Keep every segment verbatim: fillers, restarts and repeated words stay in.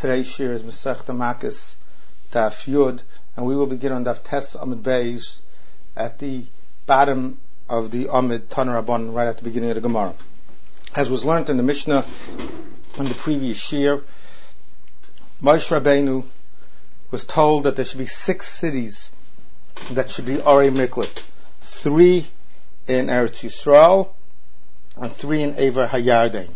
Today's shir is Masechta Makos Daf Yud, and we will begin on Daf Tes Amud Beis at the bottom of the Amud Tanur Rabban, right at the beginning of the Gemara. As was learned in the Mishnah in the previous shir, Moshe Rabbeinu was told that there should be six cities that should be Arei Miklat, three in Eretz Yisrael and three in Ever HaYarden. It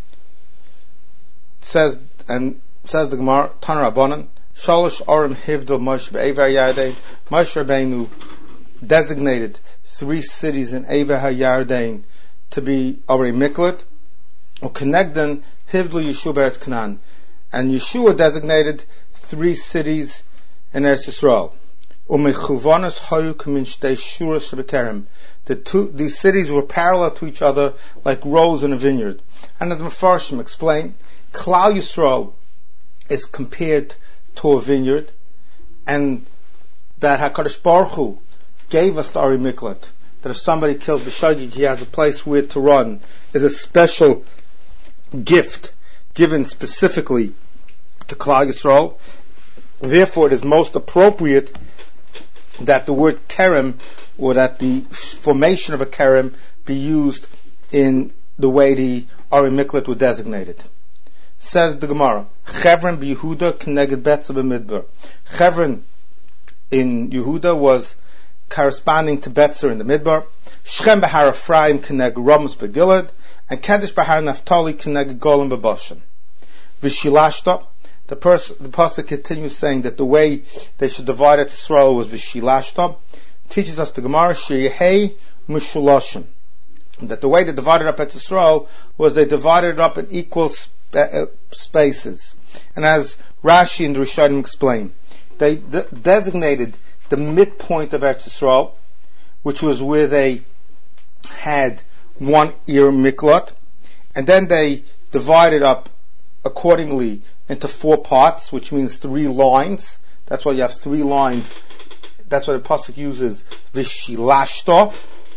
says and says the Gemara, Tanur Rabbanan, Shalosh Arim Hivdal Moshe be'Ever HaYarden. Moshe Rabbeinu designated three cities in Ever HaYarden to be Arei Miklat, or Kenegdan Hivdal Yeshua Eretz Canaan, and Yeshua designated three cities in Eretz Yisrael. Umechuvanos hayu kamin shtei shuras shebekerem. The two, these cities were parallel to each other like rows in a vineyard. And as the Mefarshim explained, Klal Yisrael is compared to a vineyard, and that HaKadosh Baruch Hu gave us the Arei Miklat, that if somebody kills b'shogeg, he has a place where to run, is a special gift given specifically to Klal Yisrael. Therefore, it is most appropriate that the word kerem, or that the formation of a kerem, be used in the way the Arei Miklat were designated. Says the Gemara, Chevron b'Yehuda k'neged Betza b'Midbar. Chevron in Yehuda was corresponding to Betzer in the Midbar. Shechem b'Har Ephraim k'neged Ramus b'Gilad, and Kedesh b'Har Naphtali k'neged Golan b'Bashan. V'Shilashta. The, pers- the pasuk continues saying that the way they should divide it Israel was v'shilashta. Teaches us the Gemara sheyehei mushulashim, that the way they divided up at Israel was they divided it up in equal sp- uh, spaces. And as Rashi and the Rishonim explain, they de- designated the midpoint of Eretz Yisrael, which was where they had one ear miklat, and then they divided up accordingly into four parts, which means three lines. That's why you have three lines. That's why the pasuk uses v'shilashta,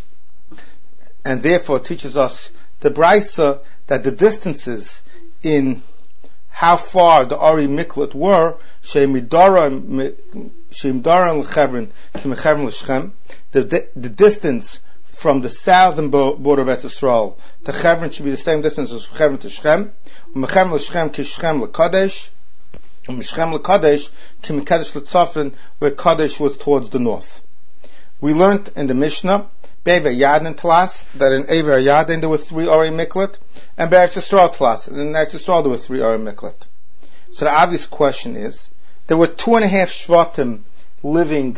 and therefore teaches us the Brisa that the distances in how far the Arei Miklat were, the the distance from the southern border of Eretz Yisrael to Chevron should be the same distance as Chevron to Shechem. Umechem l'Shechem ki Shechem l'Kadesh, um'Shechem l'Kadesh ki Mekadesh l'Tzafen, where Kadesh was towards the north. We learned in the Mishnah, Be'Ever Yarden Tlas, that in Ever Yarden there were three Arei Miklat, and Be'Eretz Yisrael Tlas, and in Eretz Yisrael there were three Arei Miklat. So the obvious question is, there were two and a half Shvatim living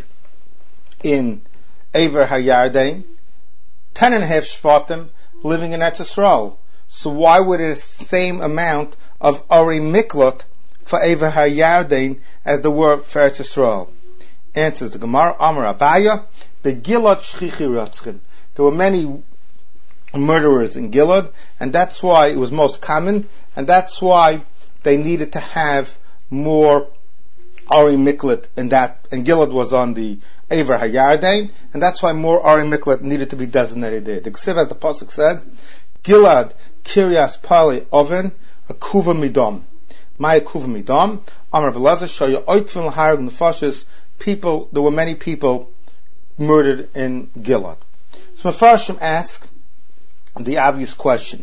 in Ever HaYarden, ten and a half Shvatim living in Eretz Yisrael. So why would it the same amount of Arei Miklat for Ever HaYarden as there were for Eretz Yisrael? Answers the Gemara, Amar Abaya, Begilad Shchichi Ratzchim. There were many murderers in Gilad, and that's why it was most common, and that's why they needed to have more Arei Miklat, and that, and Gilad was on the Ever HaYarden, and that's why more Arei Miklat needed to be designated there. The Ksiv, as the pasuk said, Gilad Kiryas Pali Oven Akuva Midam. My Akuva Midam. Amar Belaza Shaya Oikvin L'Harag Nefashis. People, there were many people murdered in Gilad. So Mefarshim ask the obvious question: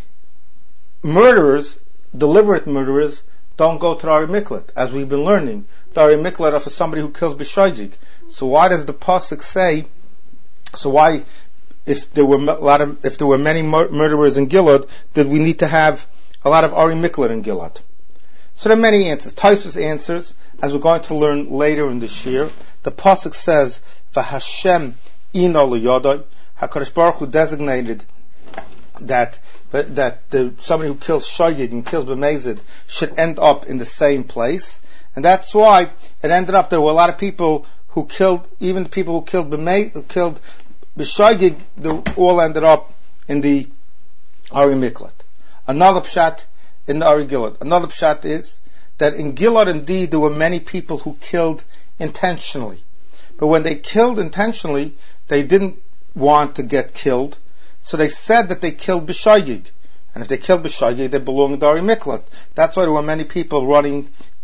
murderers, deliberate murderers, don't go to the Arei Miklat, as we've been learning. The Arei Miklat are for somebody who kills b'shogeg. So why does the pasuk say? So why, if there were a lot of, if there were many mur- murderers in Gilad, did we need to have a lot of Arei Miklat in Gilad? So there are many answers. Tosfos answers, as we're going to learn later in this year. The pasuk says, "V'Hashem ino l'yodai." HaKadosh Baruch Hu designated that that the, somebody who kills shogeg and kills b'mezid should end up in the same place, and that's why it ended up there were a lot of people who killed, even the people who killed b'mezid, who killed b'shogeg, they all ended up in the Arei Miklat. Another pshat in the Arei Gilad. Another pshat is that in Gilad indeed there were many people who killed intentionally, but when they killed intentionally, they didn't want to get killed. So they said that they killed b'shogeg, and if they killed b'shogeg, they belong in the Arei Miklat. That's why there were many people running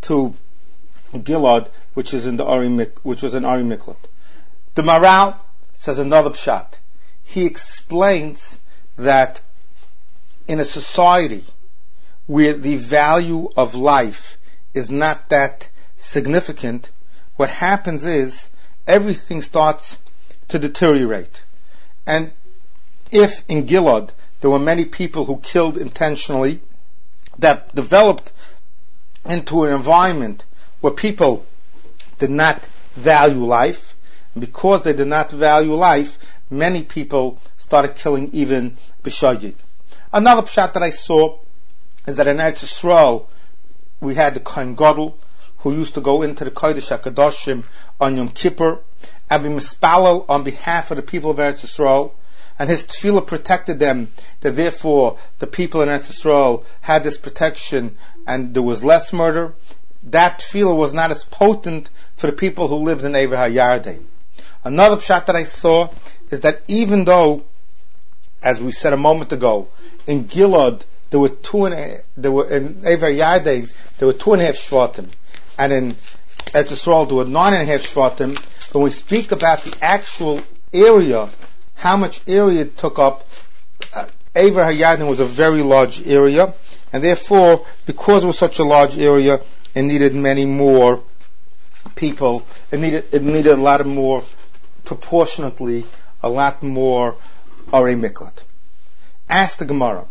to Gilad, which is in the Ari Mik, which was in Ari Miklat. The Maral says another pshat. He explains that in a society where the value of life is not that significant, what happens is everything starts to deteriorate. And if in Gilad there were many people who killed intentionally, that developed into an environment where people did not value life, and because they did not value life, many people started killing even b'shogeg. Another pshat that I saw is that in Eretz Yisrael we had the Kohen Gadol who used to go into the Kodesh HaKadoshim on Yom Kippur and be mispalel on behalf of the people of Eretz Yisrael, and his tefillah protected them, that therefore the people in Eretz Yisrael had this protection and there was less murder. That tefillah was not as potent for the people who lived in Eivah HaYarden. Another pshat that I saw is that even though, as we said a moment ago, in Gilad there were two and a, there were in Eivah HaYarden there were two and a half shvatim, and in Eretz Yisrael there were nine and a half shvatim. When we speak about the actual area, how much area it took up, uh, Eivah HaYarden was a very large area, and therefore, because it was such a large area, it needed many more people. It needed it needed a lot of more, proportionately, a lot more Arei Miklat. Ask the Gemara.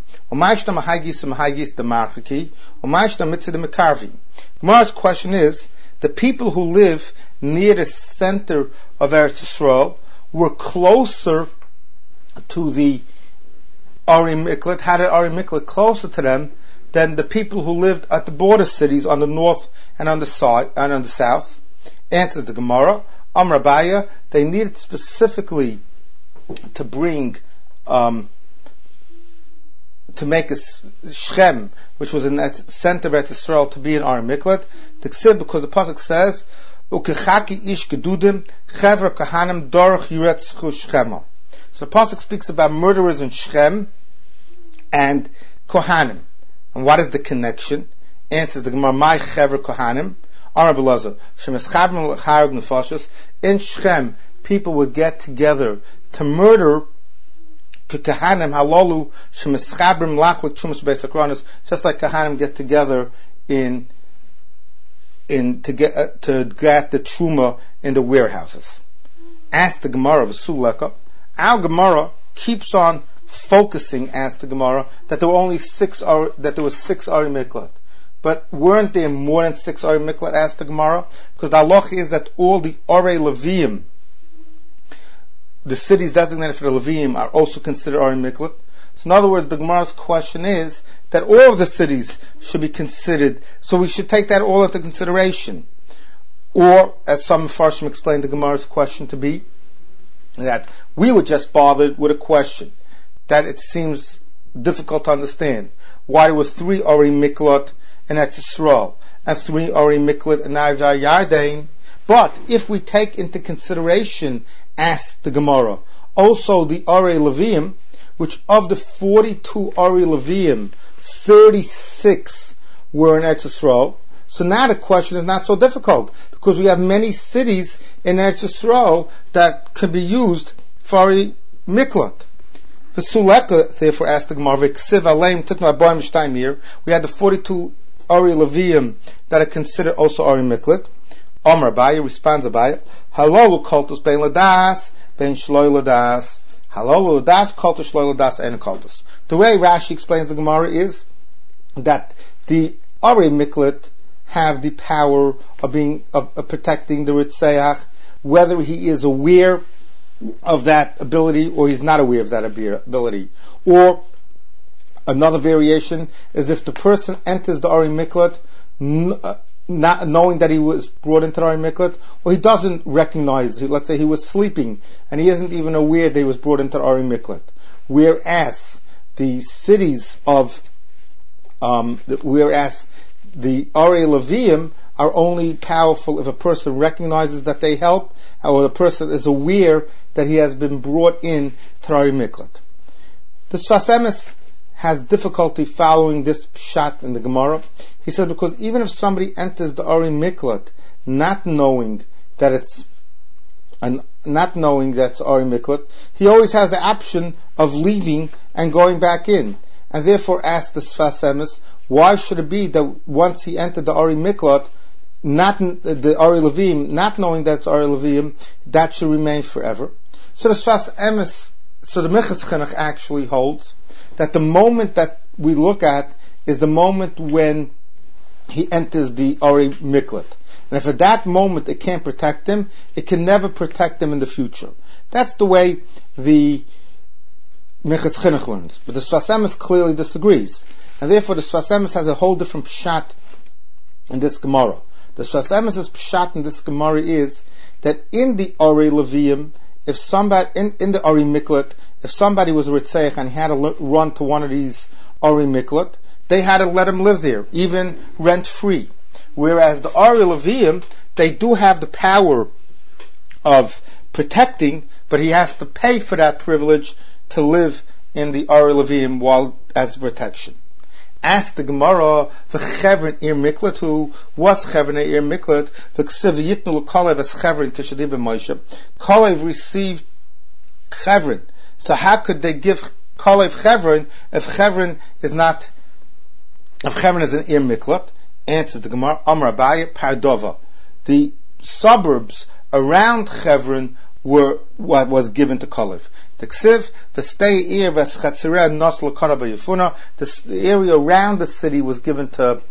Gemara's question is, the people who live near the center of Eretz Yisrael were closer to the Arei Miklat, had an Arei Miklat closer to them than the people who lived at the border cities on the north and on the side and on the south. Answers the Gemara. Amar Abaya, they needed specifically to bring, um, to make a Shechem, which was in that center of Eretz Yisrael, to be an Arei Miklat. The Ksib, because the pasuk says, "Ukechaki ish gedudim chever kahanim dorach yiretzchu Shechema." So the pasuk speaks about murderers in Shechem and Kohanim. And what is the connection? Answers the Gemara, "My chever Kohanim." Amar Belaza, "Shemeschadrim l'charag nefashos." In Shechem, people would get together to murder Kohanim halalu shemeschadrim lachlik trumas beis hakronos, just like Kohanim get together in in to get uh, to get the truma in the warehouses. Ask the Gemara of Suleka. Our Gemara keeps on focusing, ask the Gemara, that there were only six ar, that there was six Arei Miklat. But weren't there more than six Arei Miklat, asked the Gemara? Because the halacha is that all the Arei Leviim, the cities designated for the Leviim, are also considered Arei Miklat. So in other words, the Gemara's question is that all of the cities should be considered, so we should take that all into consideration. Or, as some Farshim explained the Gemara's question to be, that we were just bothered with a question that it seems difficult to understand. Why there were three Arei Miklat in Eretz Yisrael and three Arei Miklat in Eivah HaYarden? But if we take into consideration, asked the Gemara, also the Arei Leviim, which of the forty-two Arei Leviim, thirty-six were in Eretz Yisrael. So now the question is not so difficult, because we have many cities in Eretz Yisrael that could be used for Arei Miklat. V'suleka, therefore, asked the Gemara, v'ksiv aleim titnu abayim shtayim here. We had the forty-two Arei Leviim that are considered also Arei Miklat. Amar Abaya, responds Abaya, halalu koltos bein ladas, bein shloi ladas. Halalu ladas, koltos shloi ladas, and koltos. The way Rashi explains the Gemara is that the Arei Miklat have the power of being of, of protecting the Ritzeach, whether he is aware of that ability or he's not aware of that ability. Or another variation is if the person enters the Arei Miklat n- uh, not knowing that he was brought into the Arei Miklat, or he doesn't recognize, let's say he was sleeping and he isn't even aware that he was brought into the Arei Miklat. Whereas the cities of um, whereas the Arei Leviim are only powerful if a person recognizes that they help, or the person is aware that he has been brought in to Arei Miklat. The Sfas Emes has difficulty following this pshat in the Gemara. He said because even if somebody enters the Ari Miklat not knowing that it's and not knowing that's Ari Miklat, he always has the option of leaving and going back in. And therefore asked the Sfas Emes, why should it be that once he entered the Ari Miklat, not the Ari Levim, not knowing that it's Ari Levim, that should remain forever? So the Sfas Emes, so the Minchas Chinuch actually holds that the moment that we look at is the moment when he enters the Ari Miklat. And if at that moment it can't protect him, it can never protect him in the future. That's the way the Minchas Chinuch learns. But the Sfas Emes clearly disagrees. And therefore the Sfas Emes has a whole different pshat in this Gemara. The Sfas Emes' pshat in this Gemara is that in the Ari Levim, if somebody, in, in the Ari Miklat, if somebody was a Ritzeich and he had to l- run to one of these Ari Miklat, they had to let him live there, even rent free. Whereas the Ari Levim, they do have the power of protecting, but he has to pay for that privilege to live in the Ari Levim while as protection. Ask the Gemara, v'chevrin ir miklat, who was chevrin ir miklat, v'ksiv yitnu l'kolev as chevrin k'shadi b'Moshe. Kolev received chevrin. So how could they give kolev chevrin if chevrin is not, if chevrin is an ir miklat? Answers the Gemara, Amar Abaye, Pardova. The suburbs around Chevron were what was given to Kolev. The Ksiv, the stay ear, Veschatzireh, Nos L'Kara B'Yefuna, the area around the city was given to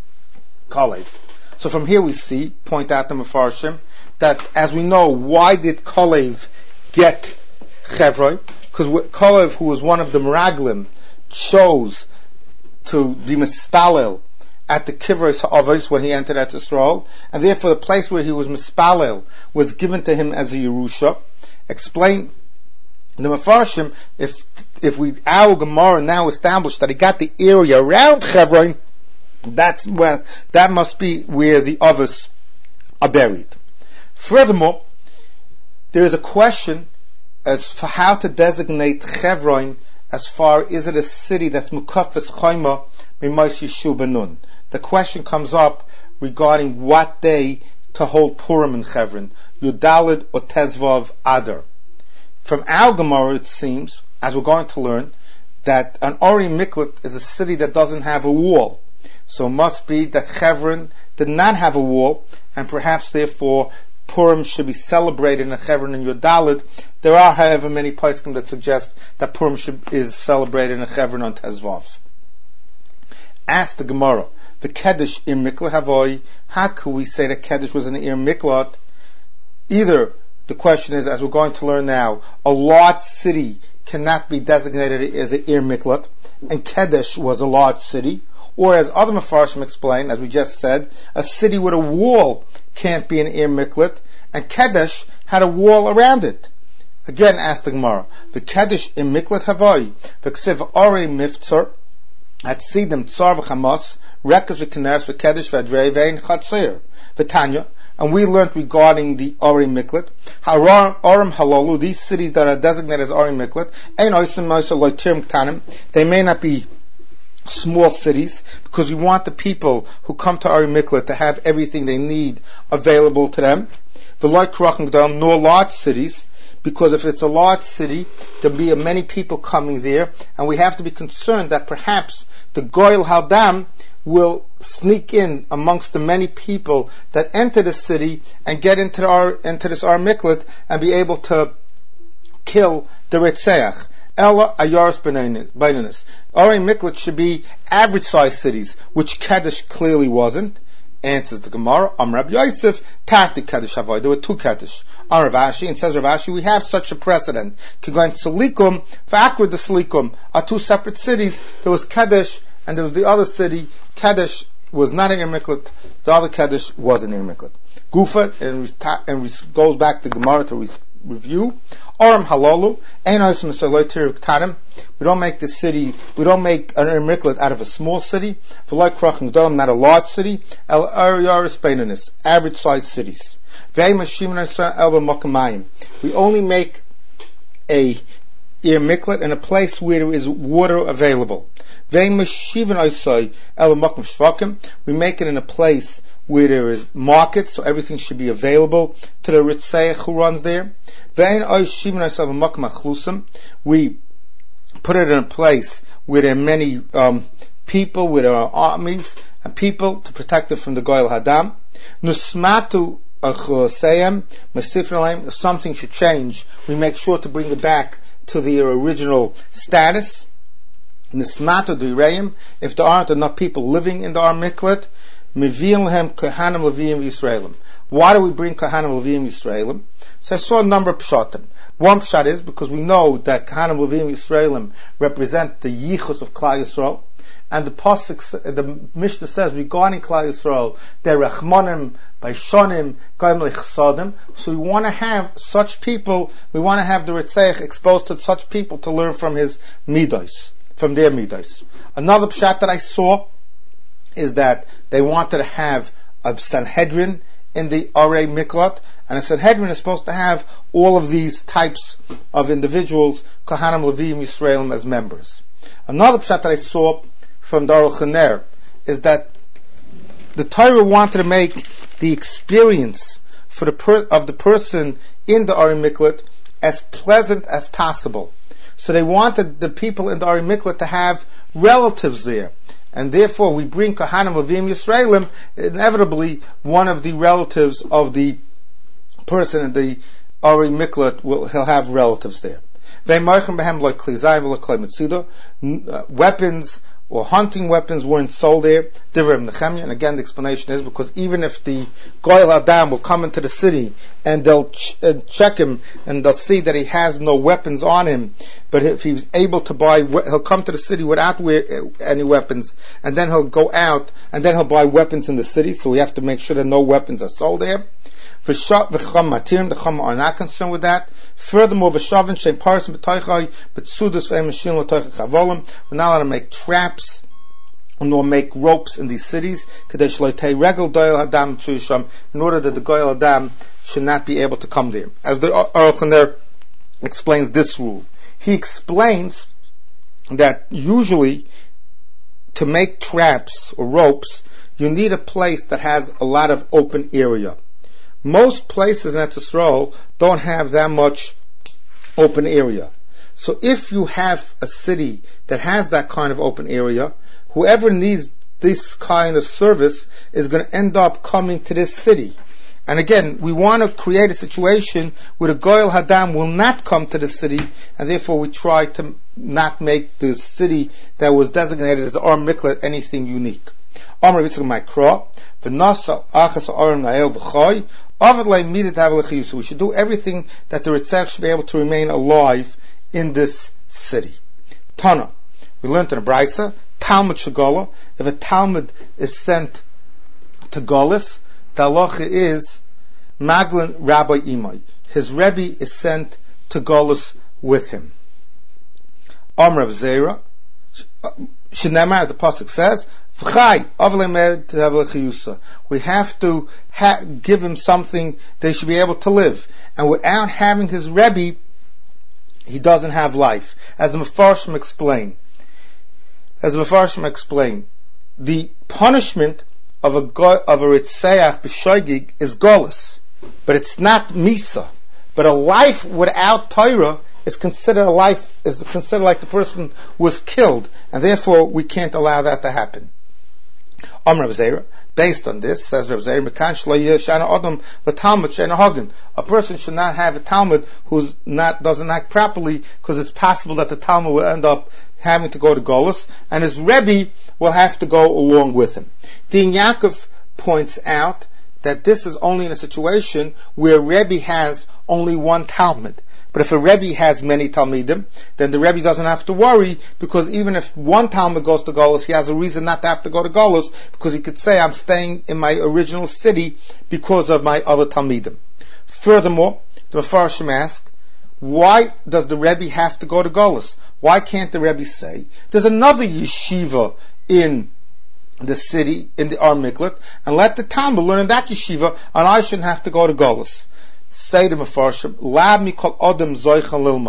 Kolev. So from here we see, point out the Mefarshim, that as we know, why did Kolev get Chevron? Because Kolev, who was one of the Meraglim, chose to be Mispalel at the Kivros HaAvos when he entered Eretz Yisrael, and therefore the place where he was Mispalel was given to him as a Yerusha. Explain the Mefarshim, if if we our Gemara now established that he got the area around Chevron, that's where that must be where the Avos are buried. Furthermore, there is a question as for how to designate Chevron as far is it a city that's Mukafes Chayma Mimaishi Shubanun. The question comes up regarding what day to hold Purim in Chevron, Yudalid or Tezvav Adar. From our Gemara it seems, as we're going to learn, that an Ari Miklat is a city that doesn't have a wall. So it must be that Chevron did not have a wall, and perhaps therefore Purim should be celebrated in Chevron and Yudalid. There are, however, many poskim that suggest that Purim should, is celebrated in Chevron on Tezvav. Ask the Gemara, the Keddish Ir Miklat Havoi, how could we say that Keddish was an Ir Miklat? Either the question is, as we're going to learn now, a large city cannot be designated as an Ir Miklat, and Keddish was a large city, or as other Mefarshim explain, as we just said, a city with a wall can't be an Ir Miklat, and Keddish had a wall around it. Again, ask the Gemara, the Keddish Ir Miklat Havoi, the Ksiv Ori Miftzar, at Sidim Tsar v'Chamas, Rekas v'Kineres v'Keddish v'Adrei v'Ein Chatzir v'Tanya, and we learned regarding the Ari Miklat, Aram Halalu, these cities that are designated as Ari Miklat, Ein Oisim Moisa Loitirim Ktanim, they may not be small cities, because we want the people who come to Ari Miklat to have everything they need available to them. V'Loi Krachim G'dam, nor large cities, because if it's a large city, there'll be many people coming there, and we have to be concerned that perhaps the Goyal Haldam will sneak in amongst the many people that enter the city and get into our into this Ar Miklat and be able to kill the Ritzeach. Ella Ayaris Beinanis. Ari Miklat should be average sized cities, which Kaddish clearly wasn't. Answers the Gemara, Am Rab Yosef, Tarti Kaddish Havai. There were two Kaddish. On Rav Ashi, and says Rav Ashi, we have such a precedent. Kigoin Salikum, V'Akra the Salikum are two separate cities. There was Kaddish, and there was the other city. Kaddish was not an Ir Miklat. The other Kaddish was an Ir Miklat. Gufa, and, and goes back to Gemara to re- review. Aram Halalu, Ein Oisim Salotir Ktanim. We don't make the city, we don't make an Ir Miklat out of a small city. V'Loi Krachim G'dam, not a large city. El Ariyaris Beinanis, average sized cities. We only make a Ir Miklat, in a place where there is water available. We make it in a place where there is markets, so everything should be available to the Ritzeach who runs there. We put it in a place where there are many um, people, where there are armies and people to protect it from the Goyal Hadam. Nusmatu if something should change, we make sure to bring it back to the original status. Nismatu d'Reim, if there aren't enough people living in the Ar Miklat, Mivim lehem Kohanim Levim Yisraelim. Why do we bring Kohanim Levim Yisraelim? So I saw a number of pshatim. One pshat is because we know that Kohanim Levim Yisraelim represent the yichus of Klal Yisrael, and the pasuk, the Mishnah says regarding Klal Yisrael, they're Rachmanim, Baishonim, Goyim Lechsadim. So we want to have such people. We want to have the Ritzeich exposed to such people to learn from his midos, from their midos. Another pshat that I saw is that they wanted to have a Sanhedrin in the Arei Miklat, and a Sanhedrin is supposed to have all of these types of individuals, Kohanim Levim Yisraelim, as members. Another pshat that I saw from Darul Chaner is that the Torah wanted to make the experience for the per- of the person in the Arei Miklat as pleasant as possible. So they wanted the people in the Arei Miklat to have relatives there. And therefore we bring Kohanim Levim Yisraelim, inevitably one of the relatives of the person in the Arei Miklat will he'll have relatives there. Weapons or hunting weapons weren't sold there. And again the explanation is because even if the Goyal Adam will come into the city and they'll ch- uh, check him and they'll see that he has no weapons on him, but if he's able to buy, he'll come to the city without we- any weapons, and then he'll go out and then he'll buy weapons in the city, so we have to make sure that no weapons are sold there. The Chum are not concerned with that. Furthermore, we're not allowed to make traps nor make ropes in these cities in order that the Goyal Adam should not be able to come there. As the Aruch LaNer explains this rule, he explains that usually to make traps or ropes, you need a place that has a lot of open area. Most places in Eretz Yisrael don't have that much open area. So if you have a city that has that kind of open area, whoever needs this kind of service is going to end up coming to this city. And again, we want to create a situation where the Goyal Hadam will not come to the city, and therefore we try to not make the city that was designated as Ar Miklat anything unique. We should do everything that the Ritzach should be able to remain alive in this city. Tana, we learned in a Braisa, Talmud Shagola, if a Talmud is sent to Golis, the halacha is Maglin Rabbi Imai. His Rebbe is sent to Golis with him. Amr of Zera, Shinemar, the pasuk says, we have to ha- give him something they should be able to live. And without having his Rebbe, he doesn't have life. As the Mefarshim explain, as the Mefarshim explain, the punishment of a go- of a Ritzeach b'shoigig is Golus, but it's not Misa. But a life without Torah is considered a life is considered like the person was killed, and therefore we can't allow that to happen. Amr Rav Zera, based on this, says Rav Zera, a person should not have a Talmud who's not doesn't act properly, because it's possible that the Talmud will end up having to go to Golus, and his Rebbe will have to go along with him. Din Yaakov points out that this is only in a situation where Rebbe has only one Talmud. But if a Rebbe has many Talmidim, then the Rebbe doesn't have to worry, because even if one Talmud goes to Golus, he has a reason not to have to go to Golus, because he could say, I'm staying in my original city because of my other Talmidim. Furthermore, the Mefarshim ask, why does the Rebbe have to go to Golus? Why can't the Rebbe say, there's another yeshiva in the city, in the Ar Miklat, and let the Talmud learn in that yeshiva, and I shouldn't have to go to Golus? Say to Mefarshim, Lab mikol odem zoichan lilmaid.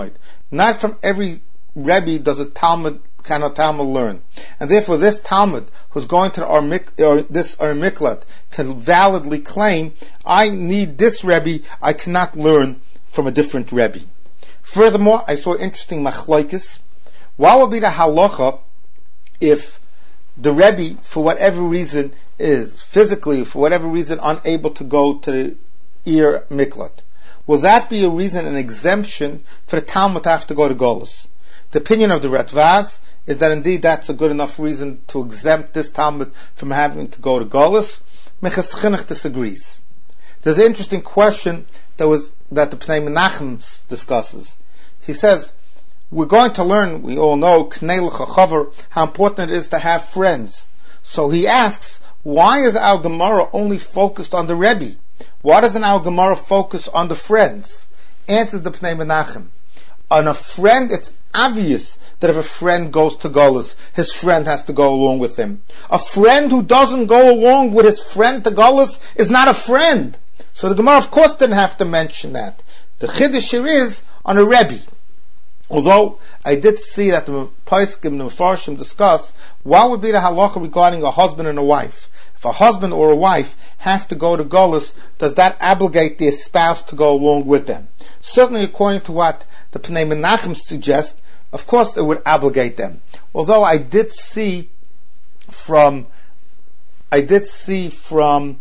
Not from every Rebbe does a Talmud, can a Talmud learn. And therefore this Talmud, who's going to our or this Or Miklat, can validly claim, I need this Rebbe, I cannot learn from a different Rebbe. Furthermore, I saw interesting machlokes. What would be the halacha if the Rebbe, for whatever reason, is physically, for whatever reason, unable to go to the Ir Miklat? Will that be a reason, an exemption, for the Talmud to have to go to Golus? The opinion of the Ratvaz is that indeed that's a good enough reason to exempt this Talmud from having to go to Golus. Minchas Chinuch disagrees. There's an interesting question that was that the Pnei Menachem discusses. He says, we're going to learn, we all know, Knei L'Chachavar, how important it is to have friends. So he asks, why is our Gemara only focused on the Rebbe? Why doesn't our Gemara focus on the friends? Answers the Pnei Menachem. On a friend, it's obvious that if a friend goes to Golus, his friend has to go along with him. A friend who doesn't go along with his friend to Golus is not a friend. So the Gemara, of course, didn't have to mention that. The Chiddush here is on a Rebbe. Although I did see that the Poskim and the Mefarshim discuss what would be the halacha regarding a husband and a wife. If a husband or a wife have to go to Golus, does that obligate their spouse to go along with them? Certainly, according to what the Pnei Menachem suggests, of course it would obligate them. Although I did see from, I did see from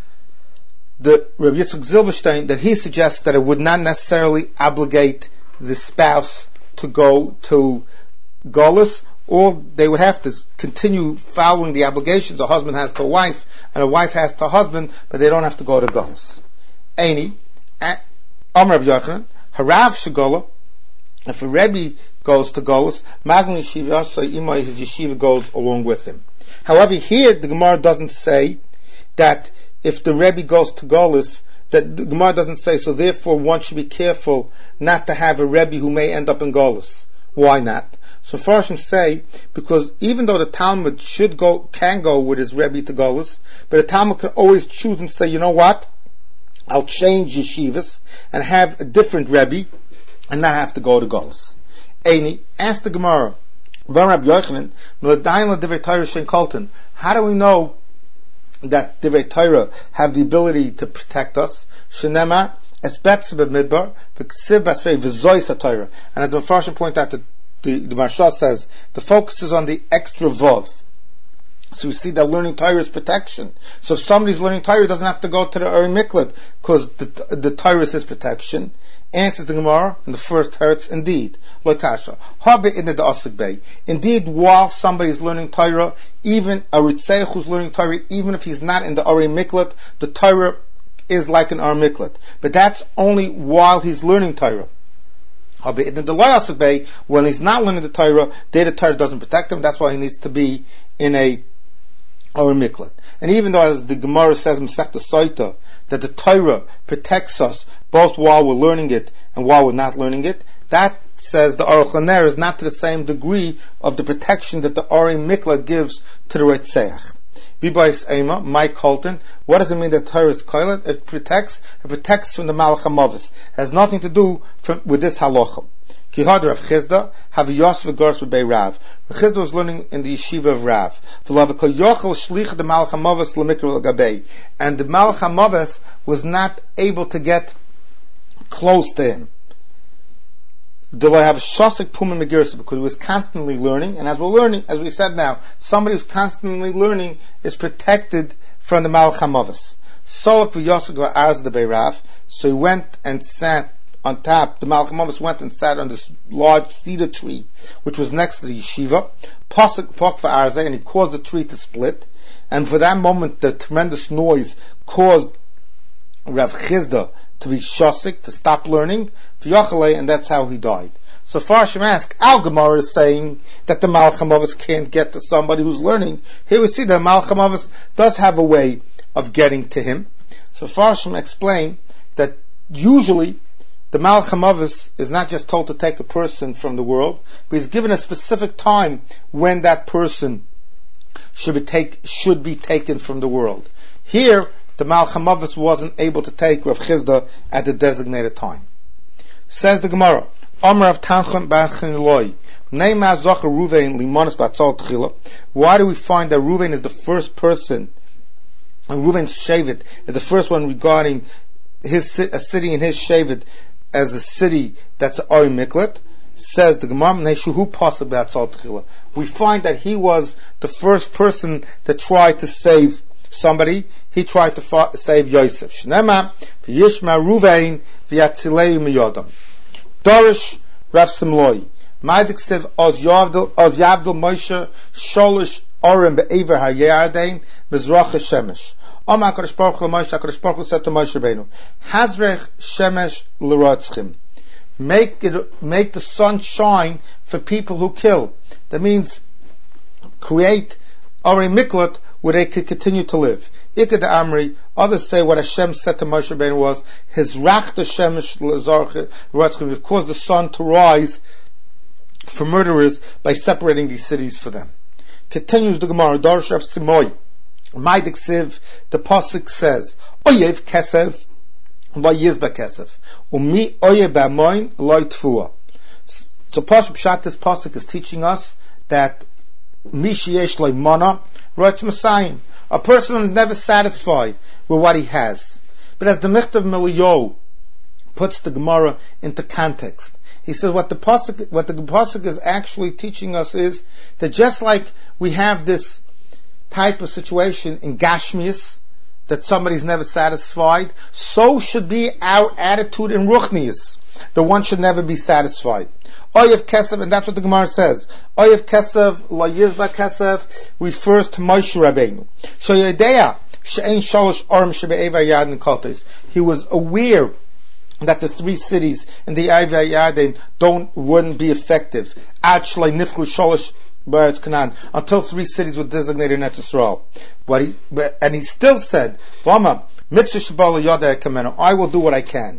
the Rav Yitzchak Zilberstein that he suggests that it would not necessarily obligate the spouse to go to Golus, or they would have to continue following the obligations a husband has to a wife and a wife has to a husband, but they don't have to go to Golus. Eini, Amar Rav Yochanan, Harav Shegola, if a Rebbe goes to Golus, Magen Yeshiva, so Imai, his yeshiva goes along with him. However, here the Gemara doesn't say that if the Rebbe goes to Golus, that the Gemara doesn't say, so therefore one should be careful not to have a Rebbe who may end up in Golus. Why not? So Farshim say, because even though the Talmud should go, can go with his Rebbe to Golus, but the Talmud can always choose and say, you know what? I'll change yeshivas and have a different Rebbe and not have to go to Golus. Eini, ask the Gemara, how do we know that Divrei Torah have the ability to protect us? Shenemar, espetz b'midbar, v'ksiv basrei v'zois Torah. And as the Mefarshim point out, the, the, the Maharsha says, the focus is on the extra vav. So we see that learning Torah is protection. So if somebody's learning Torah, he doesn't have to go to the Or Miklat, because the, the Torah is his protection. Answers the Gemara in the first Teretz, indeed. Lokasha. Habe in the Asik Bay. Indeed, while somebody is learning Torah, even a Ritzeich who's learning Torah, even if he's not in the Or Miklat, the Torah is like an Or Miklat. But that's only while he's learning Torah. Habe in the Asik Bay, when he's not learning the Torah, there the Torah doesn't protect him, that's why he needs to be in a Or Miklat. And even though, as the Gemara says in Masechta Soita, that the Torah protects us both while we're learning it and while we're not learning it, that says the Aruch LaNer is not to the same degree of the protection that the Or Miklat gives to the Retzeach. Bibais Ema, Mike Colton, what does it mean that Torah is koilet? It protects, it protects from the Malach HaMavis. It has nothing to do from, with this halacha. Kihad Rav Chizda, have Yosef Gors with Bei Rav. Rav Chizda was learning in the yeshiva of Rav. And the Malach HaMavis was not able to get close to him. Do I have Shosik Puma Megirsa, because he was constantly learning, and as we're learning, as we said now, somebody who's constantly learning is protected from the Malach HaMavis. Solak v'Yosef v'Arz de Bei Rav. So he went and sat on top. The Malach HaMavis went and sat on this large cedar tree, which was next to the yeshiva. Pasuk pok v'Arze, and he caused the tree to split. And for that moment, the tremendous noise caused Rav Chizda to be shosik, to stop learning, and that's how he died. So Farshim ask, our Gemara is saying that the Malach HaMavis can't get to somebody who's learning. Here we see that Malach HaMavis does have a way of getting to him. So Farshim explain that usually the Malach HaMavis is not just told to take a person from the world, but he's given a specific time when that person should be, take, should be taken from the world. Here, the Malach HaMavis wasn't able to take Rav Chizda at the designated time. Says the Gemara, Amar of Tanchem Bachin Loi. Why do we find that Reuven is the first person, and Reuven's Shevet is the first one regarding his a city in his Shevet as a city that's an Ari Miklat? Says the Gemara, we find that he was the first person that tried to save somebody. He tried to fa- save Yosef. Shnema v'yishma Reuven v'yatzilei miyodam. Dorish Rav Simloi. Ma'adik says Oz Yavdil Oz Yavdil Moshe Sholish Orim be'Ever HaYarden Mizrach HaShemesh. Omar Kadosh Baruch Hu Moshe Kadosh Baruch Hu said to Moshe Rabbeinu, Hazrech Shemesh l'rotzchim. Make it, make the sun shine for people who kill. That means create Ori Miklat where they could continue to live. Ikad Amri. Others say what Hashem said to Moshe Rabbeinu was His Rach the Shemesh l'rotzchim. It caused the sun to rise for murderers by separating these cities for them. Continues the Gemara, Darish of Simoy. Maidik Siv, the Pasuk says, Oyev Kesev, Lo Yizba Kesev, Umi Oyev Ba'moin, Lo Tfua. So Pasuk Pshat, this Pasuk is teaching us that Mishiyesh Lo Mana, Roch Masayim. A person is never satisfied with what he has. But as the Michtav Miliyo puts the Gemara into context, he says what the pasuk, what the pasuk is actually teaching us is that just like we have this type of situation in Gashmias, that somebody's never satisfied, so should be our attitude in Ruchnias. The one should never be satisfied. Oyev Kesev, and that's what the Gemara says. Oyev Kesev, Lo Yizba Kesev, refers to Moshe Rabbeinu. Shoyedea, She'en Shalosh Orm Shebe'eva Yadin Kotes. He was aware that the three cities in the Eivei Yarden don't wouldn't be effective. Actually, Nifru Sholosh B'Eretz Canaan, until three cities were designated in Eretz Yisrael. But he, but, and he still said, "Vama mitzvah shabala yodei kameno." I will do what I can.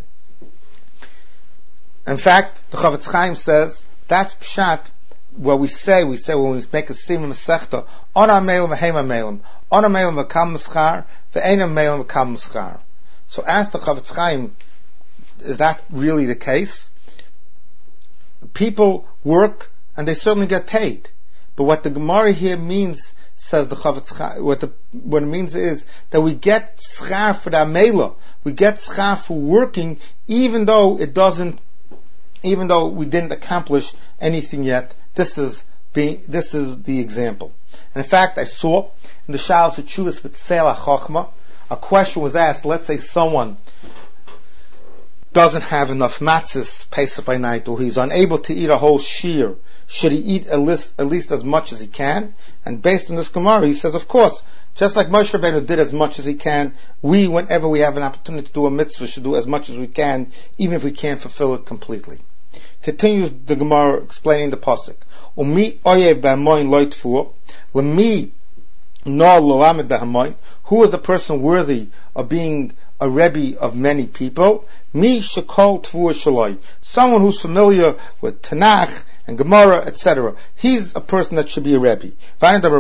In fact, the Chavetz Chaim says that's pshat. What we say, we say when we make a simon mesechta, on a meilim v'heim meilim, on a meilim v'kam meschar, v'ein a meilim v'kam meschar. So, as the Chavetz Chaim, is that really the case? People work and they certainly get paid. But what the Gemara here means, says the Chavetz Chaim, what, the, what it means is that we get schar for the amela. We get schar for working even though it doesn't, even though we didn't accomplish anything yet. This is being, this is the example. And in fact, I saw in the Shalos Tshuvos with Selah Chochma, a question was asked, let's say someone doesn't have enough matzahs Pesach by night, or he's unable to eat a whole shear, should he eat at least, at least as much as he can? And based on this Gemara, he says, of course, just like Moshe Rabbeinu did as much as he can, we, whenever we have an opportunity to do a mitzvah, should do as much as we can, even if we can't fulfill it completely. Continues the Gemara explaining the pasuk. Umi oyev b'hamoin lo yitfuo, l'mi no l'lamed b'hamoin. Who is the person worthy of being a rebbe of many people? Mi shekol tfuah shaloi. Someone who's familiar with Tanakh and Gemara, et cetera. He's a person that should be a rebbe. Who's the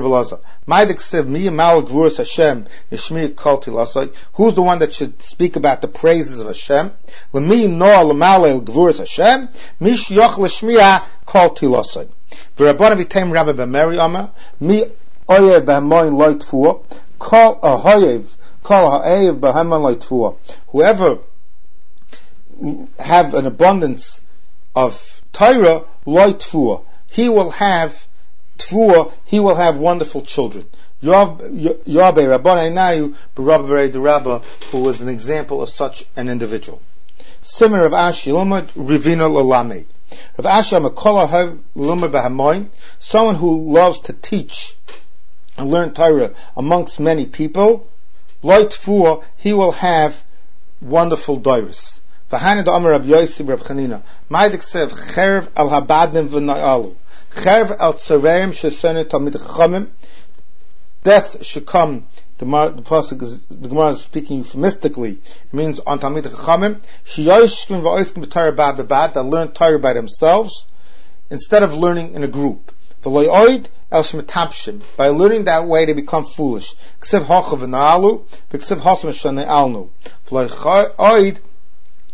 one that should speak about the praises of Hashem? Whoever have an abundance of Torah, loy tfuah, he will have tfuah, he will have wonderful children. Yahweh Rabbanai Nayu B'Rabbi the Rabba, who was an example of such an individual. Similar of Ashi Lumad Rivina Lalamed. Rav Ashi Amakola Lumad B'Hamoin, someone who loves to teach and learn Torah amongst many people, loy tfuah, he will have wonderful doros. V'hana da Amar Rabbi Yossi Rabbi Chanina. Ma'adik sev cherv al habadnim v'na'alu. Cherv al tzareim shesonu talmid chachamim. Death should come. The, the pasuk is, the Gemara is speaking euphemistically. It means on talmid chachamim sheyoshkim v'oiskim b'Torah bad b'bad, that learn Torah by themselves instead of learning in a group. V'loy oid el shmetapshim. By learning that way, they become foolish. Ksev hachav v'na'alu v'ksev hasam shanei alnu. V'loy oid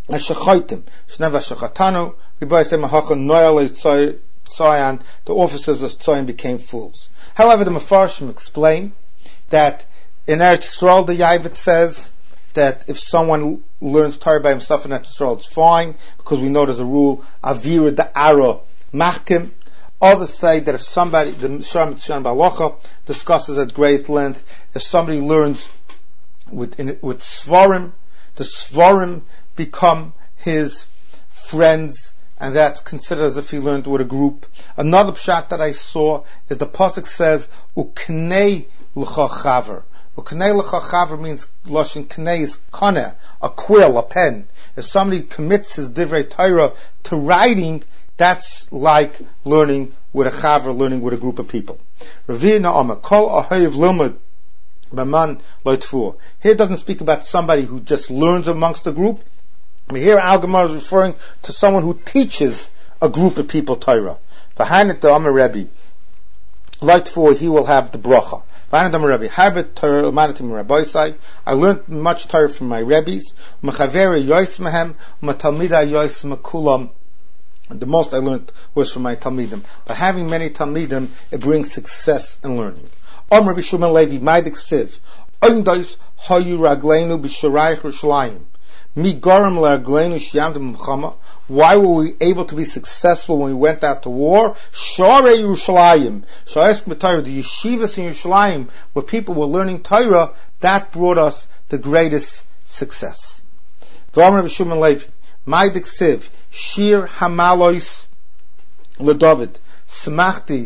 Ashachaitim, Shneva Shachatanu, Riboisem Hachon Noyale Tzayan, the officers of Tzayan became fools. However, the Mefarshim explain that in Eretz Yisrael, the Yavit says that if someone learns Torah by himself in Eretz Yisrael, it's fine, because we know there's a rule, Avira Da'ara Machkim. Others say that if somebody, the Sharm Tzyan Balacha discusses at great length, if somebody learns with, in, with Svarim, the Svarim become his friends, and that's considered as if he learned with a group. Another pshat that I saw is the pasuk says, Uknei l'cha chaver. Uknei l'cha chaver means, Lashon knei is kaneh, a quill, a pen. If somebody commits his divrei Torah to writing, that's like learning with a chaver, learning with a group of people. Ravina Amar, Kol ahayiv limud b'man lo tfuah. Here it doesn't speak about somebody who just learns amongst the group. I mean, here Al Gemara is referring to someone who teaches a group of people Torah. V'hainat the Amar Rebbe, lo tfuah, he will have the bracha. V'hainat the Amar Rebbe, harbet Torah l'manatim Rabbeisai. I learned much Torah from my Rebbes. M'chaveri yois mehem, m'talmidai yois m'kulam. The most I learned was from my Talmidim. By having many Talmidim, it brings success in learning. Om Rabbi Shimon Levi, Maidik Siv, Oindois Hayu Ragleinu B'Sharaich Yerushalayim, Mi Gorim L'Ragleinu Shiyamdim M'Chama. Why were we able to be successful when we went out to war? Sharei Yerushalayim, Sha'esk B'Torah, the yeshivas in Yerushalayim, where people were learning Torah, that brought us the greatest success. Om Rabbi Shimon Levi, Maidik Siv, Shir Hamalois LeDavid, Smachti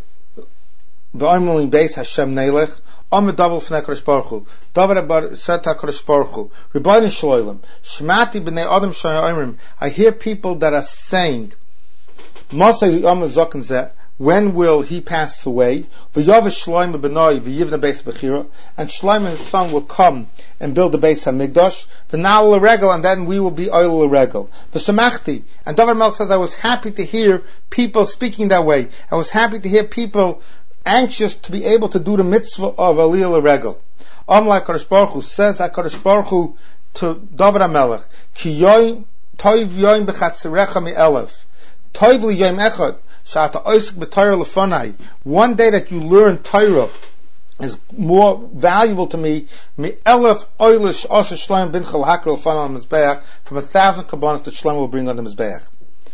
V'Oimlim Beis Hashem Neilech, Omer Davel Fnei Kodesh Baruch Hu, David said to Kodesh Baruch Hu, Rebbeinu Shloilem, Shmati B'nei Adam Shayimrim. I hear people that are saying, Mosai Omer Zoken Zeh, when will he pass away? V'Yavish Shloim B'noi V'Yivna Beis Bechira, and Shloim and his son will come and build the Beis Hamikdash. V'Nal L'Regel, and then we will be Oil L'Regel. V'Samachti, and David Melch says, I was happy to hear people speaking that way. I was happy to hear people anxious to be able to do the mitzvah of Aliyah L'Regel. Amlai Kodesh Baruch Hu, says HaKadosh Baruch Hu to David HaMelech, Ki yoim, toiv yoim b'chatzerecha mi'elef, toiv li yoim echad, one day that you learn Torah is more valuable to me from a thousand kabbanas that Shlomo will bring on the Mizbeach.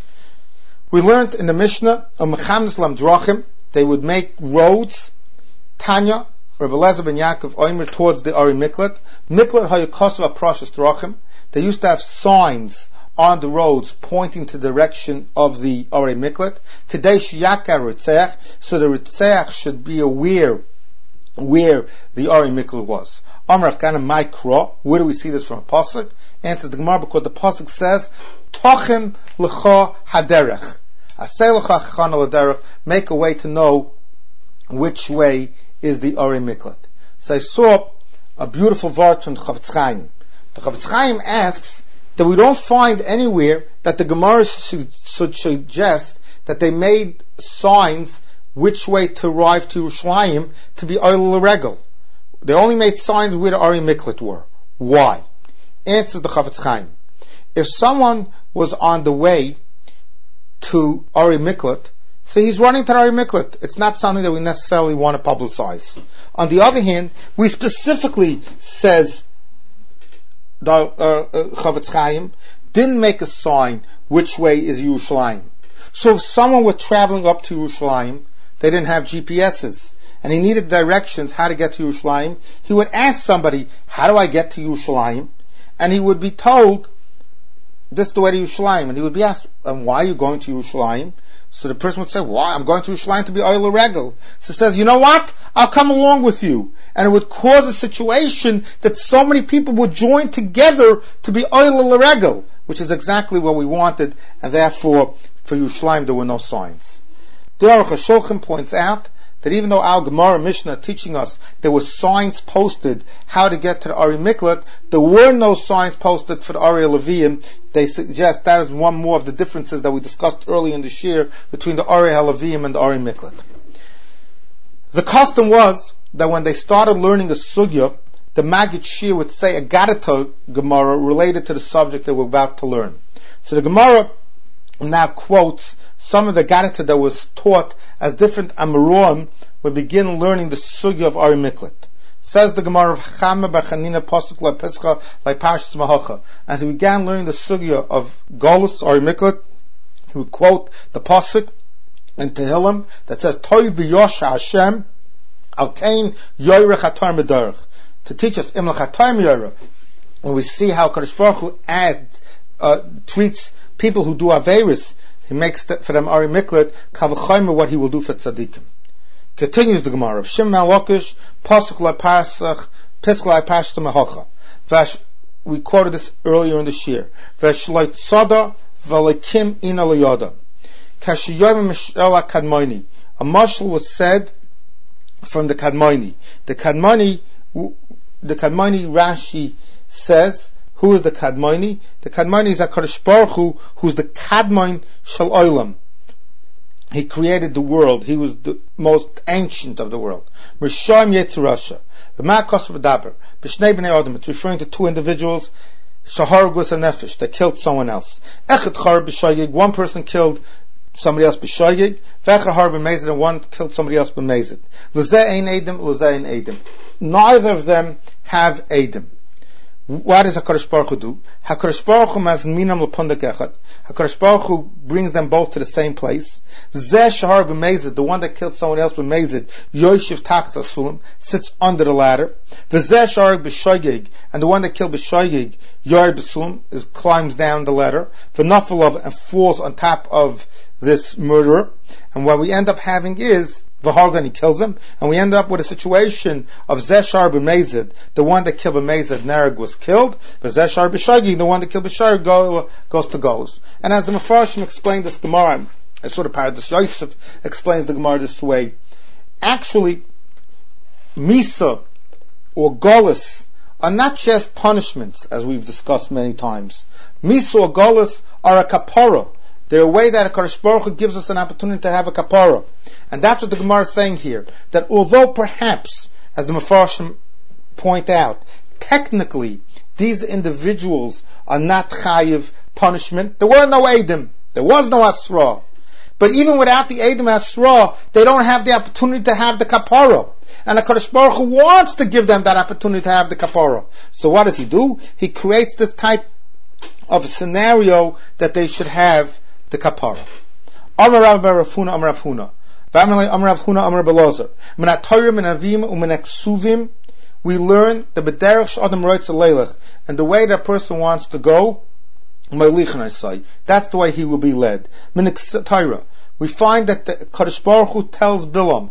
We learned in the Mishnah of Mechames Lam Drachim, they would make roads, Tanya, Rabbi Elazar ben Yaakov Oimer, towards the Ari Miklat. Miklat hayukosva prashas drachim. They used to have signs on the roads pointing to the direction of the Arei Miklat, Kadesh Yakar Ritzeach, so the Ritzeach should be aware where the Arei Miklat was. Amar Afgana Maikra, where do we see this from a pasuk? Answers the Gemara, because the pasuk says, Tochen L'cha Haderech. Asay L'cha Chana L'derech, make a way to know which way is the Arei Miklat. So I saw a beautiful verse from the Chavetz Chaim. The Chavetz Chaim asks, that we don't find anywhere that the Gemara should, should suggest that they made signs which way to arrive to Yerushalayim to be Oil L'Regel. They only made signs where the Arei Miklat were. Why? Answers the Chavetz Chaim. If someone was on the way to Arei Miklat, so he's running to Arei Miklat. It's not something that we necessarily want to publicize. On the other hand, we specifically says the uh, uh, Chavetz Chaim didn't make a sign which way is Yerushalayim. So if someone were traveling up to Yerushalayim, they didn't have G P S's, and he needed directions how to get to Yerushalayim, he would ask somebody, how do I get to Yerushalayim? And he would be told, this is the way to Yerushalayim. And he would be asked, and why are you going to Yerushalayim? So the person would say, why? I'm going to Yerushalayim to be Oil L'Regel. So he says, you know what? I'll come along with you. And it would cause a situation that so many people would join together to be Oil L'Regel, which is exactly what we wanted, and therefore, for Yerushalayim there were no signs. The Aruch HaShulchan points out that even though our Gemara Mishnah teaching us there were signs posted how to get to the Arei Miklat, there were no signs posted for the Arei Leviim. They suggest that is one more of the differences that we discussed early in this year between the Arei HaLeviim and the Arei Miklat. The custom was that when they started learning a sugya, the Maggid Shir would say a Gadata Gemara related to the subject that we're about to learn. So the Gemara now quotes some of the Gadata that was taught as different Amoraim would begin learning the sugya of Ari Miklat. Says the Gemara of Chama Bar Chanina Pasuk La Pescha La Parshas Mahacha. As he began learning the sugya of Golus Ari Miklat, he would quote the Pasuk in Tehillim that says Toy v'yosha Hashem al kain yoyrech atar medarach, to teach us Imlach atar medarach. When we see how Kadosh Baruch Hu adds, uh, treats people who do Averis, he makes the, for them Ari Miklat kavachaymer what he will do for tzaddikim. Continues the Gemara of Shimon Lakish Pasuk La Pasach Pesach La Parshas Mahacha. Vash, we quoted this earlier in the Shir. Vash Loit Sada V'Lekim Ina Loyada. Kashiyom Mishela Kadmoni. A mashal was said from the Kadmoni. The Kadmoni, the Kadmoni Rashi says, who is the Kadmoni? The Kadmoni is HaKadosh Baruch Hu, who's the Kadmon Shel Olam. He created the world. He was the most ancient of the world. Misham Yetzirasha. It's referring to two individuals, Shahargus and Nefesh, that killed someone else. One person killed somebody else b'shayig, v'echad har b'mezid, and one killed somebody else b'mezid. L'zeh ein edim, l'zeh ein edim. Neither of them have edim. What does HaKadosh Baruch Hu do? HaKadosh Baruch Hu mazminam l'pundak echad. HaKadosh Baruch Hu brings them both to the same place. Zeh shahar b'mezid, the one that killed someone else b'mezid, yoshiv tachas asulam, sits under the ladder. V'zeh shahar b'shayig, and the one that killed b'shayig, yar b'sulam, is climbs down the ladder. V'nafalav, and falls on top of this murderer. And what we end up having is V'hargan, he kills him, and we end up with a situation of Zeshar b'mezid, the one that killed b'mezid, Nereg, was killed, but Zeshar b'shagi, the one that killed b'shagi, go, goes to Golus. And as the Mefarshim explained this Gemara, I sort of parrot this, Yosef explains the Gemara this way. Actually, Misa or Golus are not just punishments, as we've discussed many times. Misa or Golus are a kapara. They're a way that HaKadosh Baruch Hu gives us an opportunity to have a kapara. And that's what the Gemara is saying here. That although perhaps, as the Mefarshim point out, technically, these individuals are not chayiv punishment. There were no Eidim. There was no Asra. But even without the Eidim Asra, they don't have the opportunity to have the kapara. And HaKadosh Baruch Hu wants to give them that opportunity to have the kapara. So what does He do? He creates this type of a scenario that they should have the kapara. Amar Rav Barafuna, Amar Rav Huna. V'amar Rav Huna, Amar Belozer. Min ha'Torah, min avim, u'min ha'ksuvim, we learn the b'derech she'adam roitz leilech, and the way that person wants to go, that's the way he will be led. Min Torah, we find that the Kadosh Baruch Hu tells Bilam,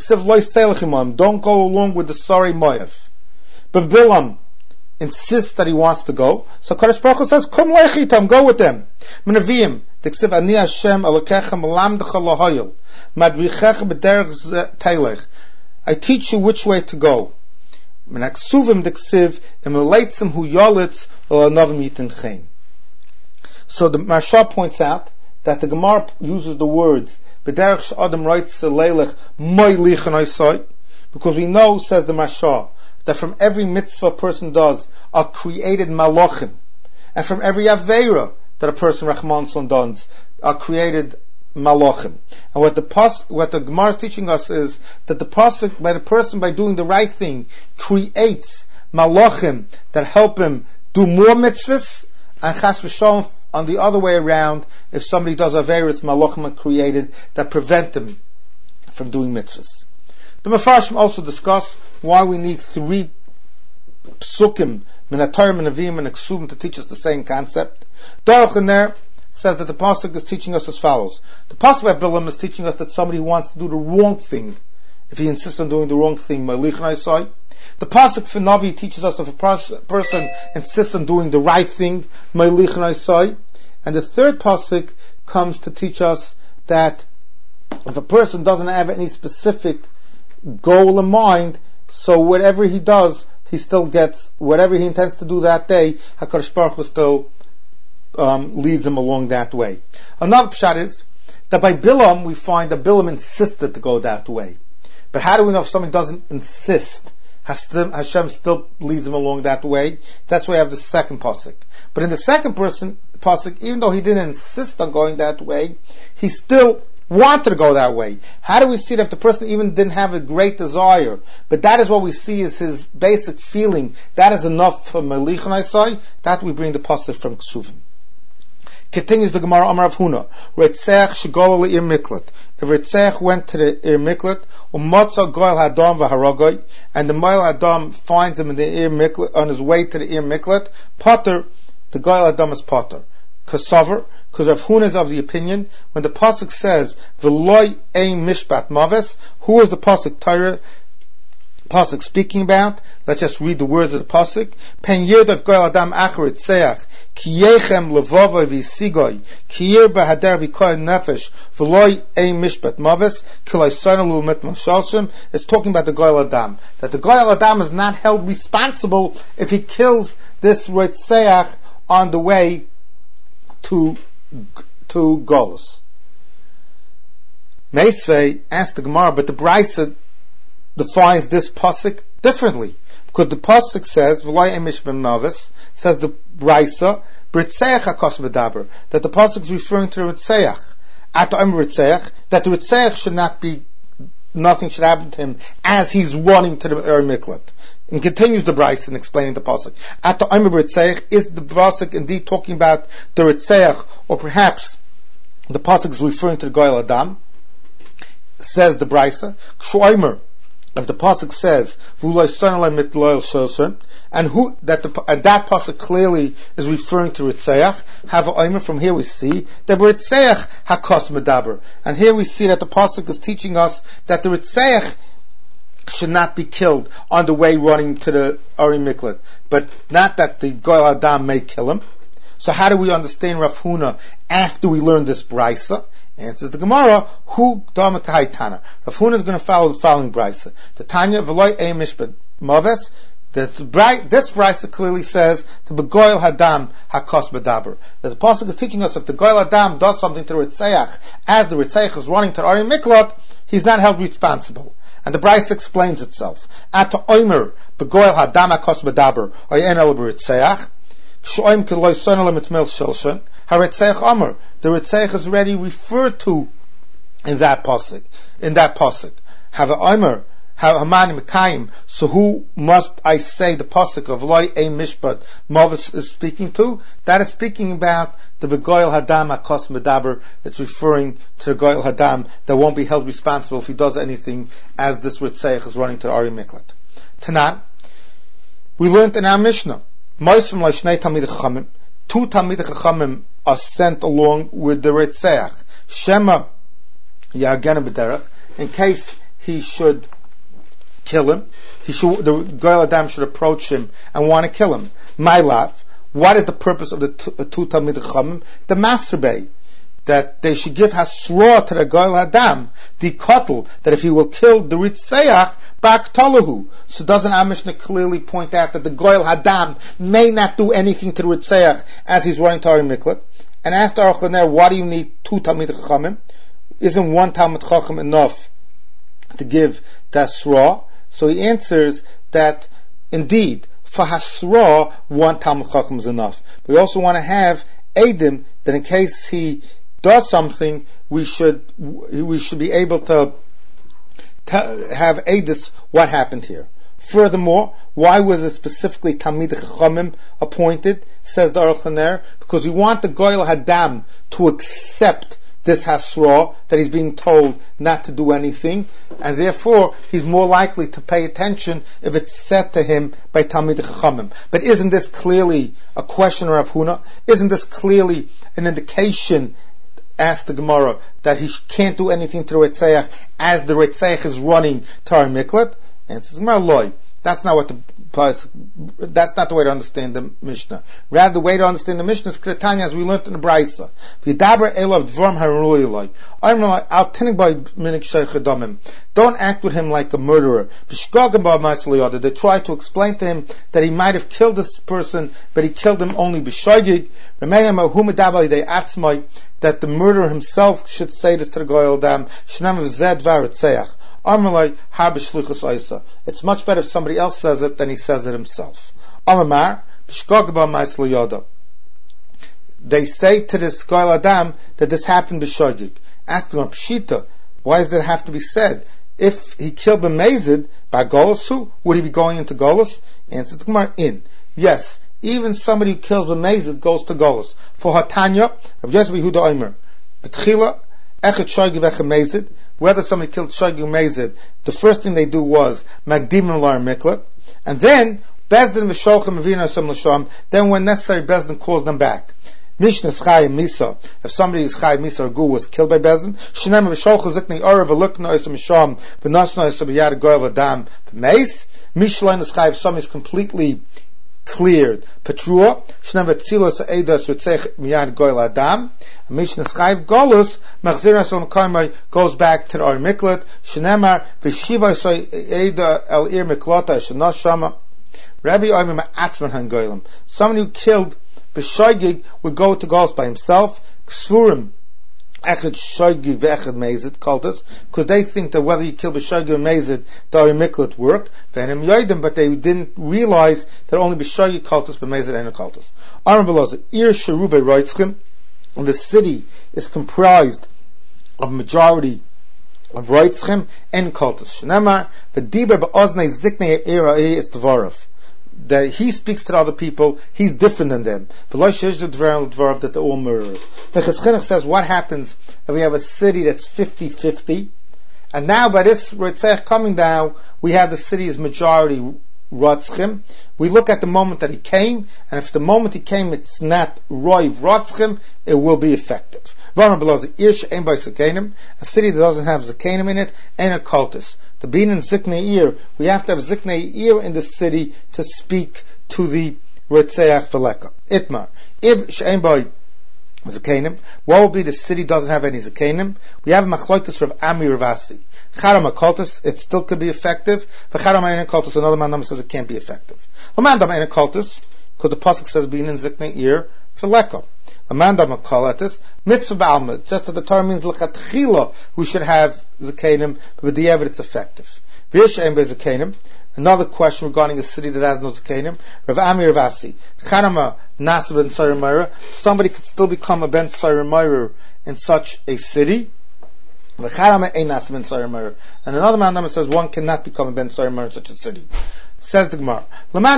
don't go along with the sorry Moav. But Bilam insists that he wants to go, so Kadosh Baruch Hu says, Kum leichitam, go with them. Min avim, Tiksiv ani Hashem alokechem lamdecha lahoyel madrichech b'derech teilech. I teach you which way to go. Menaksuvim diksiv emuleitzim hu yolitz v'lanovim yitin chen. So the Maharsha points out that the Gemara uses the words b'derech she'adam roitz leilech moilich anoisoi, because we know, says the Maharsha, that from every mitzvah a person does are created malachim, and from every aveira that a person Rahman son does are created malachim. And what the pas, what the Gemara is teaching us is that the pasuk, by the person by doing the right thing, creates malachim that help him do more mitzvahs, and chas v'shalom on the other way around, if somebody does averis, malachim are created that prevent him from doing mitzvahs. The Mefarshim also discuss why we need three psukim, min ha'Torah, min avim, and ksuvim, to teach us the same concept. Daruch in there says that the pasuk is teaching us as follows. The pasuk by Bilam is teaching us that somebody who wants to do the wrong thing, if he insists on doing the wrong thing, ma'lich naisai. The pasuk for Navi teaches us if a pers- person insists on doing the right thing, ma'lich naisai. And the third pasuk comes to teach us that if a person doesn't have any specific goal in mind, so whatever he does, he still gets whatever he intends to do that day. HaKadosh Baruch Hu still um, leads him along that way. Another pshat is that by Bilam we find that Bilam insisted to go that way. But how do we know if someone doesn't insist Hashem still leads him along that way. That's why I have the second pasuk. But in the second person pasuk, even though he didn't insist on going that way, he still wanted to go that way. How do we see that if the person even didn't have a great desire? But that is what we see is his basic feeling. That is enough for Melich and Isai. That we bring the pasuk from Ksuvim. Continues the Gemara Amar Rav Huna. Ritzach shegol le'ir miklat. If Ritzach went to the Ir Miklat, u'motza goel hadam v'haragoi, and the Moel Hadam finds him in the Ir Miklat, on his way to the Ir Miklat, Potter, the goel hadam is Potter. Kasover, because Rav Huna is of the opinion, when the pasuk says, V'loi ein mishpat maves, who is the pasuk Torah, pasuk speaking about? Let's just read the words of the pasuk. Pen yirdav goel adam achar Ritzach, ki yechem levova v'sigoi, ki yir b'hader v'koy nefesh, v'loi ein mishpat maves, ki lo yisanalu mit mashalshem. It's talking about the goel adam. That the goel adam is not held responsible if he kills this Ritzach on the way to to Golus. Meisvei asked the Gemara, but the Brisa defines this pasuk differently, because the pasuk says "V'lai emish ben mavis," says the Brisa "B'ritzeach hakos medaber," that the pasuk is referring to the Ritzeach. At the Ritzeach, that the Ritzeach should not be, nothing should happen to him as he's running to the Er Miklat. And continues the Brisa in explaining the pasuk. At the Omer Ritzeach, is the pasuk indeed talking about the Ritzeach, or perhaps the pasuk is referring to the Goel Adam? Says the Brisa. Kshoimer, if the pasuk says V'ulai Sonalei mit loyal shoshen, and who that the and that pasuk clearly is referring to Ritzeach. Have a Omer, from here we see that Ritzeach hakos medaber, and here we see that the pasuk is teaching us that the Ritzeach should not be killed on the way running to the Ari Miklat, but not that the Goel Adam may kill him. So how do we understand Rav Huna after we learn this Brisa? Answers the Gemara, Hu Dama Kahaitana. Rav Huna is going to follow the following Brisa. The Tanya V'loi Ein Mishpat Maves. This Brisa clearly says to Begoil Hadam Hakos Bedaber. That the pasuk is teaching us if the Goel Adam does something to Ritzeach as the Ritzeach is running to the Ari Miklat, he's not held responsible. And the Brisa explains itself. At Omer Begoil Hadam Hakos Bedaber Oyen El B'Ritzeach Kshoim Keloi Sonel Mitmel Shilshan HaRitzeach Omer. The Ritzeach is already referred to in that pasuk. In that pasuk, have a Omer. Hamani Mekayim. So who must I say the pasuk of Loi Ein Mishpat Mavis is speaking to? That is speaking about the Begoil Hadam Hakos Medaber. It's referring to the Goil Hadam that won't be held responsible if he does anything as this Ritzeach is running to the Ari Miklat. Tanan, we learned in our Mishnah, Moisum Loishnei Talmidei Chachamim, two Talmidei Chachamim are sent along with the Ritzeach. Shema Ya'agenu B'derech, in case he should kill him. He should, the Goel Adam should approach him and want to kill him. My laugh. What is the purpose of the two, the two Talmidei Chachamim? The masturbate. That they should give hasra to the Goel Adam, the kotl, that if he will kill the Ritzeach, bak tolahu. So doesn't our Mishnah clearly point out that the Goel Adam may not do anything to the Ritzeach as he's running to Ari Miklat? And asked Aruch LaNer, why do you need two Talmidei Chachamim? Isn't one Talmid Chacham enough to give the hasra? So he answers that indeed, for hasra, one Talmid Chacham is enough. We also want to have Eidim, that in case he does something, we should we should be able to, to have Eidus what happened here. Furthermore, why was it specifically Talmidei Chachamim appointed? Says the Aruch LaNer, because we want the Goel Hadam to accept this hasra, that he's being told not to do anything, and therefore he's more likely to pay attention if it's said to him by Talmidei Chachamim. But isn't this clearly a question of Huna? Isn't this clearly an indication, asked the Gemara, that he can't do anything to the Ritzeach as the Ritzeach is running to Ari Miklat? Answers Gemara, loy. That's not what the that's not the way to understand the Mishnah. Rather, the way to understand the Mishnah is Kretanya, as we learned in the Brisa. Don't act with him like a murderer. They try to explain to him that he might have killed this person, but he killed him only b'shogig. that the murderer himself should say this to the Goyal Dam. Shnam Zed Varitzeach. Amalai Har B'Shlichus Oisa. It's much better if somebody else says it than he says it himself. Amamar B'Shkogba Ma'aslo Yoda. They say to this Goyal Adam that this happened b'shogig. Ask them, Pshita, why does that have to be said? If he killed B'Mezid by Golus, who would he be going into Golus? Answers the Gemara, in. Yes, even somebody who kills B'Mezid goes to Golus. For Hatanya, Rav Yosef Yehuda Omer, B'Tchila, Echet Shogig v'Echet Mezid, whether somebody killed Shogig or Mezid, the first thing they do was Magdimim Lar Miklat, and then Bezdin v'Sholchem Avina Som L'Sham, then when necessary Bezdin calls them back. Mishnas Chai Misa. If somebody is Chai Misa or Gu was killed by Bezdin, Shinem v'Sholchu Zikni Orav v'Lukna Osim Sham v'Nosna Osim Yad Goyal Adam v'Meis. Mishlein is Chai if somebody is completely cleared. Petrua Shinem v'Tzilos Eidos v'Tzech Miyad Goyal Adam. Mishnas Chai Golus Machzir Asom Kaimai goes back to the Or Miklat. Shinemar v'Shiva Soy Eida El Ir Miklata Shana Shama. Rabbi Oimim Atzman Han Goylam. Somebody who killed B'Shoigig would go to Golus by himself. Ksfurim Echad Shoigig v'Echad Mezid Kultus, because they think that whether you kill B'Shoigig or Mezid, Dari Miklat work. Venim Yoidim, but they didn't realize that only B'Shoigig Kultus, but Mezid ain't a Kultus. Aram Beloza Ir Sherube Roitzkim, and the city is comprised of majority of Roitzkim and Kultus. Shnemar V'Diber B'Oznei Ziknei Eira is Dvorov. That he speaks to the other people, he's different than them. That they're all murderers. Because Chinuch says, what happens if we have a city that's fifty-fifty, and now by this Ritzach coming down, we have the city's majority Rotzchim. We look at the moment that he came, and if the moment he came it's not Roiv Rotzchim, it will be effective. A city that doesn't have Zakanim in it, ain't a cultus. To be in Ziknei Ir, we have to have Ziknei Ir in the city to speak to the Ritzeach Veleka. Itmar. If She'en Boi Zakanim, what will be the city doesn't have any Zakanim? We have Machloikus of Ami Ravasi. Charam Akultus, it still could be effective. For Charam Ein Akultus, another man says it can't be effective. Lamandam Ein Akultus, because the pasuk says being in Ziknei Ir Veleka. Amanda Makalatis, Mitzvah Ba'alma, just that the Torah means L'chatchila, we should have Zakanim, but with the evidence it's effective. V'yishaim be Zakanim, another question regarding a city that has no Zakanim, Rav Ami Ravasi, Chanama Nasa ben Sarimira, somebody could still become a ben Sarimira in such a city, and another man says one cannot become a ben Sarimira in such a city. Says the Gemara, the man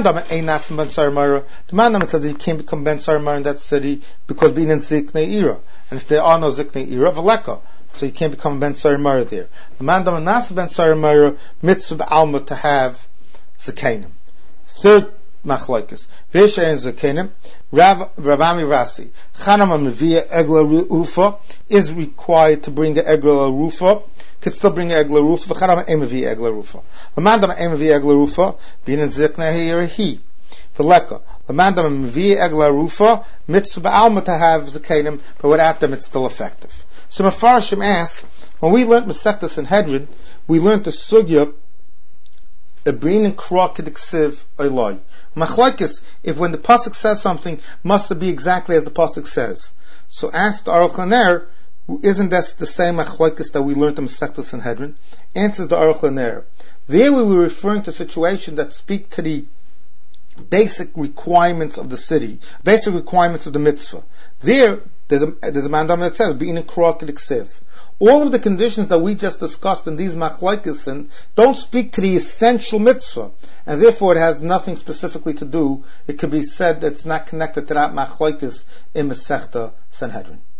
says that he can't become ben Sarimar in that city because being in Ziknei Ira, and if there are no Ziknei Ira, Veleka, so you can't become ben Sarimar there. The man not ben Sarimar mitzvah alma to have Zakanim. Third machlokes, Veshayin Zakanim, Rav Ravami Rasi, Chanama Mevia Egla Rufa is required to bring the Egla Rufa. Could still bring Egla Rufa, V'charama Emavi Egla Rufa. Lamandam Emavi Egla Rufa, being in Ziknei Ira he. V'leka. Lamandam Emavi Egla Rufa, mitzvah alma to have Zakanim, but without them it's still effective. So Mefarshim asks, when we learned Masechtas Sanhedrin, we learned the sugya Ebrin and Krok K'diksiv Eloi. Machlokes, if when the pasuk says something, must it be exactly as the pasuk says. So ask the Aruch LaNer, isn't that the same machlokes that we learned in Masechtas Sanhedrin? Answers the Aruch LaNer. There we were referring to situations that speak to the basic requirements of the city, basic requirements of the mitzvah. There, there's a, there's a mandam that says, being a krok k'diksiv. All of the conditions that we just discussed in these machlokes don't speak to the essential mitzvah, and therefore it has nothing specifically to do. It could be said that it's not connected to that machlokes in Masechta Sanhedrin.